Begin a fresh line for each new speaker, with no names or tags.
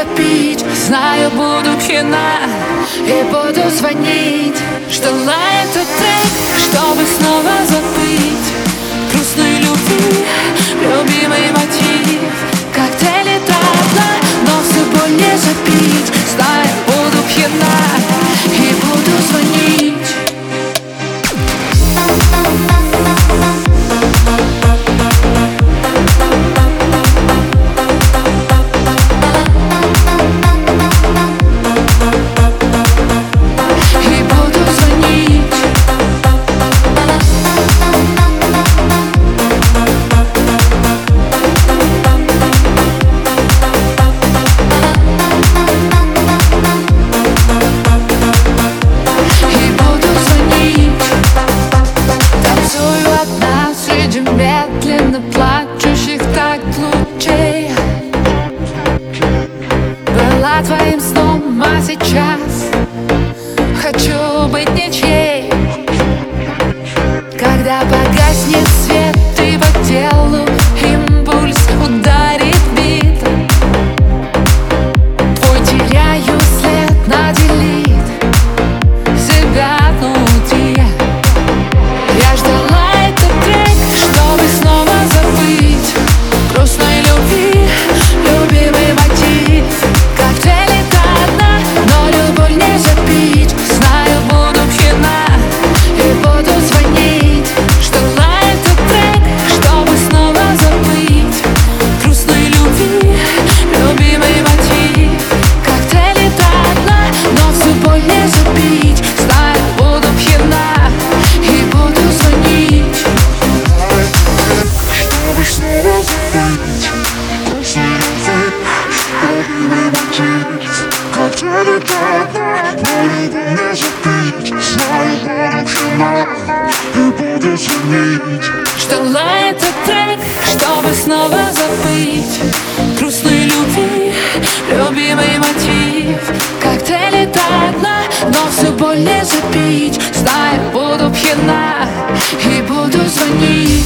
запить. Знаю, буду пьяна и буду звонить, что этот трек, чтобы снова забыть грустной любви, любимый мотив. Коктейли травно, но всю боль не запить. Знаю, буду пьяна и буду звонить. Медленно плачущих так лучей. Была твоим сном, а сейчас хочу быть ничьей. Когда погаснет свет и по телу импульс ударит бит, твой теряю след на делит себя внутри. Я ждала этот трек, чтобы снова забыть грустной любви, любимый мотив. Коктейли до дна, но любовь не запить. Знаю, буду пьяна и буду звонить. Ждала этот трек, чтобы снова забыть грустной любви, любимый мотив. Коктейли до дна, но всю боль не запить. Знаю, буду пьяна и буду звонить. Ждала этот трек, чтобы снова забыть грустной любви, любимый мотив. Коктейли до дна, но всю боль не запить. Знаю, буду пьяна и буду звонить.